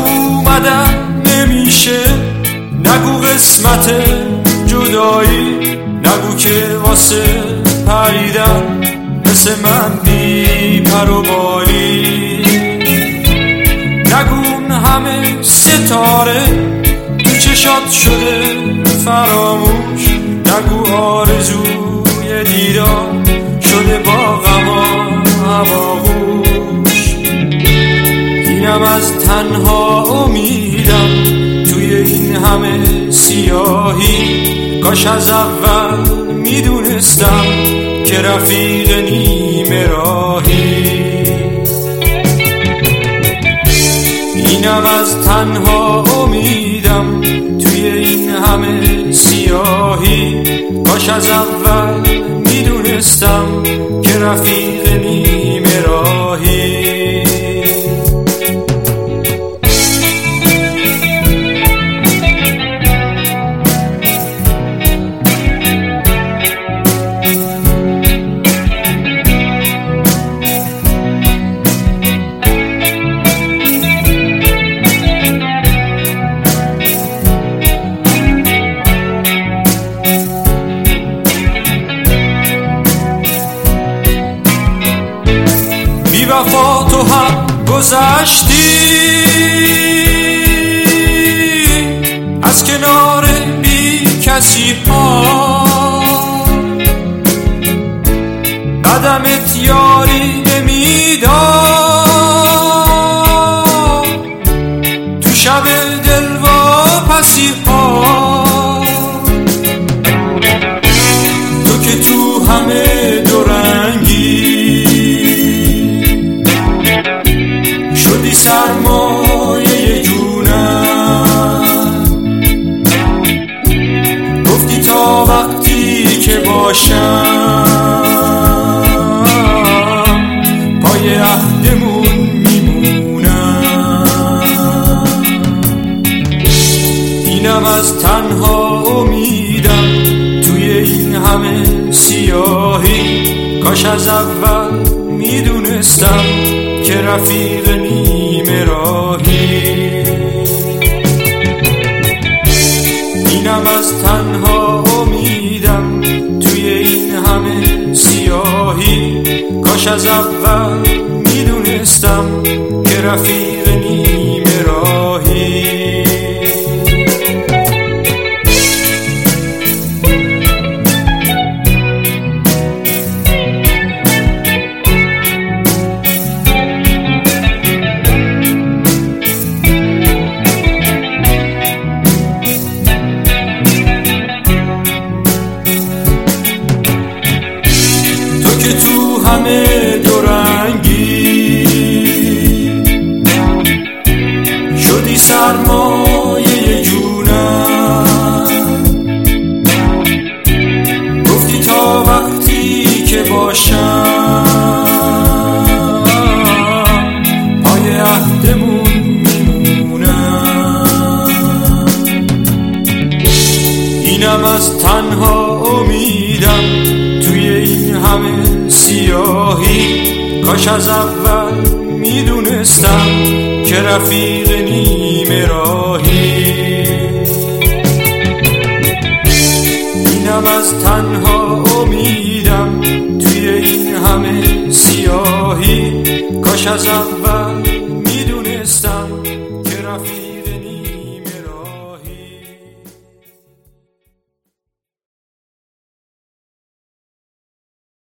اومدن نمیشه، نگو قسمت جدایی، نگو که واسه پریدن مثل من بی پر و بالی، نگو اون همه ستاره تو چشات شده فراموش، نگو آرزوی دیدار شده با غم و هواهوش. اینم از تنها امیدم توی این همه سیاهی، کاش از اول میدونستم که رفیق نیمه راهی. اینم از تنها امیدم توی این همه سیاهی، کاش از اول میدونستم که رفیق نیمه راهی. بی وفا تو هم گذشتی از کنار بی کسی ها، قدمت یاری نمیداد تو شب دلواپسی ها. تو که تو همه دورنگی شدی سرمایه جونم، گفتی تا وقتی که باشم پای عهدمون میمونم. اینم از تنها امیدم توی این همه سیاهی، کاش از اول میدونستم که رفیق نیمه راهی. اینم از تنها امیدم توی این همه سیاهی، کاش از اول میدونستم که رفیق نیمه راهی. که تو همه دورنگی شدی سرمایه جونم، گفتی تا وقتی که باشم پای عهدمون میمونم. اینم از تنها امیدم توی این همه سیاهی، کاش از اول میدونستم که رفیق نیمه راهی. اینم از تنها امیدم توی این همه سیاهی، کاش از اول میدونستم که رفیق